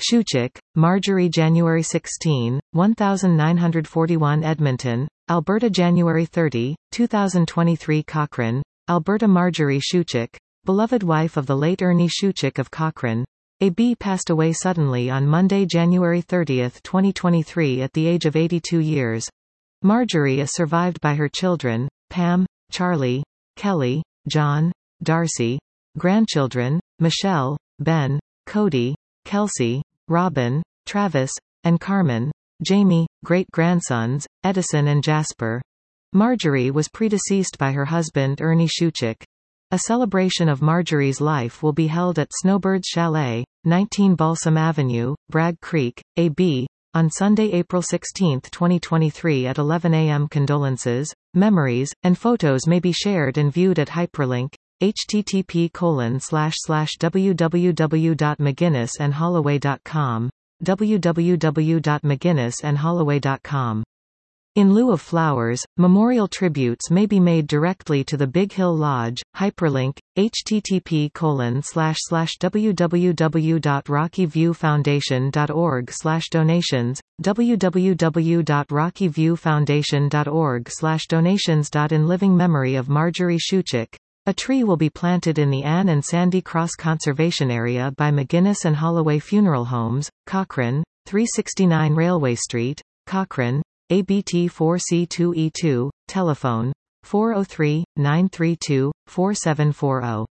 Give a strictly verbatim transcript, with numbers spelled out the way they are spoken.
Shuchik, Marjorie January sixteenth, nineteen forty-one Edmonton, Alberta January thirtieth, two thousand twenty-three Cochrane, Alberta Marjorie Shuchik, beloved wife of the late Ernie Shuchik of Cochrane, A B passed away suddenly on Monday, January thirtieth, twenty twenty-three at the age of eighty-two years. Marjorie is survived by her children, Pam, Charlie, Kelly, John, Darcy, grandchildren, Michelle, Ben, Cody, Kelsey, Robin, Travis, and Carmen, Jamie, great-grandsons, Edison and Jasper. Marjorie was predeceased by her husband Ernie Shuchik. A celebration of Marjorie's life will be held at Snowbirds Chalet, nineteen Balsam Avenue, Bragg Creek, A B, on Sunday, April sixteenth, twenty twenty-three at eleven a m Condolences, memories, and photos may be shared and viewed at hyperlink http colon slash slash www dot mcguinness and holloway dot com www dot mcguinness and holloway dot com. In lieu of flowers, memorial tributes may be made directly to the Big Hill Lodge. Hyperlink http colon slash slash www dot rocky view foundation dot org slash donations www dot rocky view foundation dot org slash donations. In living memory of Marjorie Shuchik, a tree will be planted in the Anne and Sandy Cross Conservation Area by McGuinness and Holloway Funeral Homes, Cochrane, three sixty-nine Railway Street, Cochrane, A B T four C two E two, telephone, four oh three, nine three two, four seven four oh.